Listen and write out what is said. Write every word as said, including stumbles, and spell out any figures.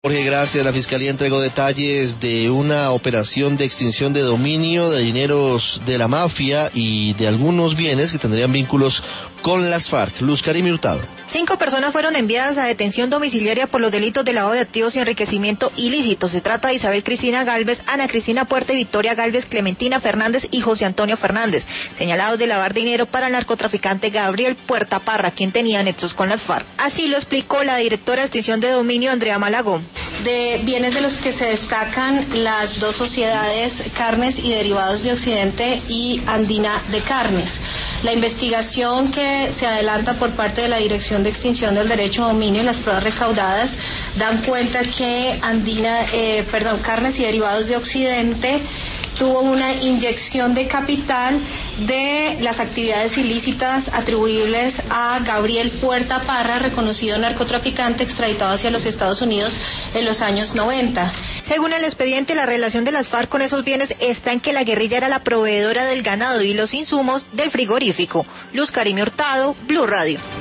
Jorge, gracias. La Fiscalía entregó detalles de una operación de extinción de dominio de dineros de la mafia y de algunos bienes que tendrían vínculos con las FARC. Luz Karim Hurtado. Cinco personas fueron enviadas a detención domiciliaria por los delitos de lavado de activos y enriquecimiento ilícito. Se trata de Isabel Cristina Galvez, Ana Cristina Puerta y Victoria Galvez, Clementina Fernández y José Antonio Fernández, señalados de lavar dinero para el narcotraficante Gabriel Puerta Parra, quien tenía nexos con las FARC. Así lo explicó la directora de extinción de dominio, Andrea Malagón. De bienes de los que se destacan las dos sociedades Carnes y Derivados de Occidente y Andina de Carnes. La investigación que se adelanta por parte de la Dirección de Extinción del Derecho a Dominio y las pruebas recaudadas dan cuenta que Andina, eh, perdón, Carnes y Derivados de Occidente tuvo una inyección de capital de las actividades ilícitas atribuibles a Gabriel Puerta Parra, reconocido narcotraficante extraditado hacia los Estados Unidos en los años noventa. Según el expediente, la relación de las FARC con esos bienes está en que la guerrilla era la proveedora del ganado y los insumos del frigorífico. Luz Karim Hurtado, Blue Radio.